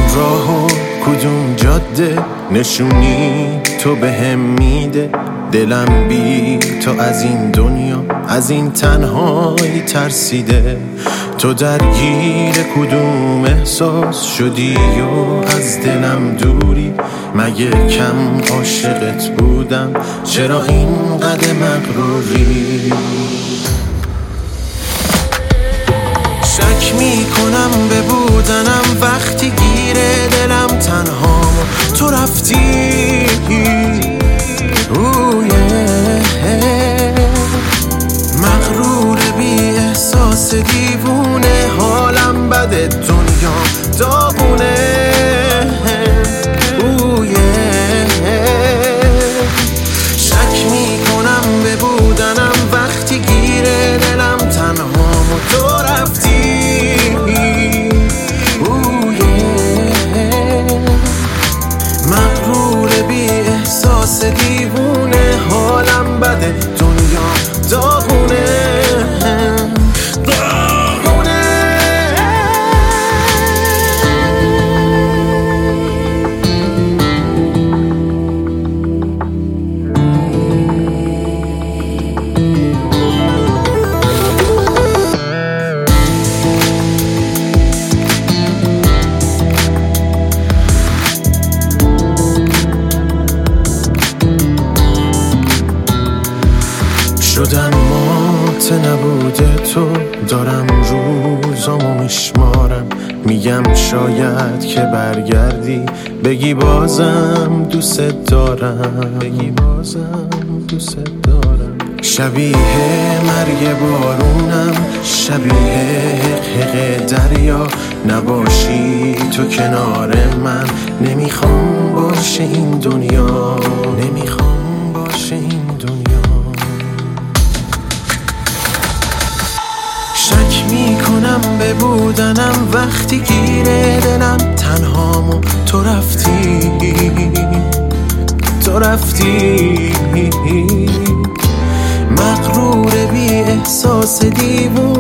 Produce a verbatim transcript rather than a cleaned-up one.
راهو کدوم جاده نشونی تو بهم میده. دلم بی تو از این دنیا از این تنهایی ترسیده. تو درگیر کدوم احساس شدی و از دلم دوری؟ مگه کم عاشقت بودم؟ چرا اینقدر مغروری؟ شک میکنم به بودنم وقتی گیره دلم تنهام تو رفتی. مغرور بی احساس دیوونه، حالم بده دنیا داغونه. شک میکنم به بودنم وقتی گیره دلم تنهام تو رفتی. مغرور بی احساس دیوونه، حالم بده دنیا داغونه. شدم مات نبوده تو، دارم روزامو میشمارم. میگم شاید که برگردی بگی بازم دوست دارم، بگی بازم دوست دارم. شبیه مرگ بارونم، شبیه حق دریا. نباشی تو کنار من، نمیخوام باشه این دنیا، نمیخوام باشه این دنیا. شک میکنم به بودنم وقتی گیره دلم تنهامو تو رفتی، تو رفتی. مغرور بی احساس دیوون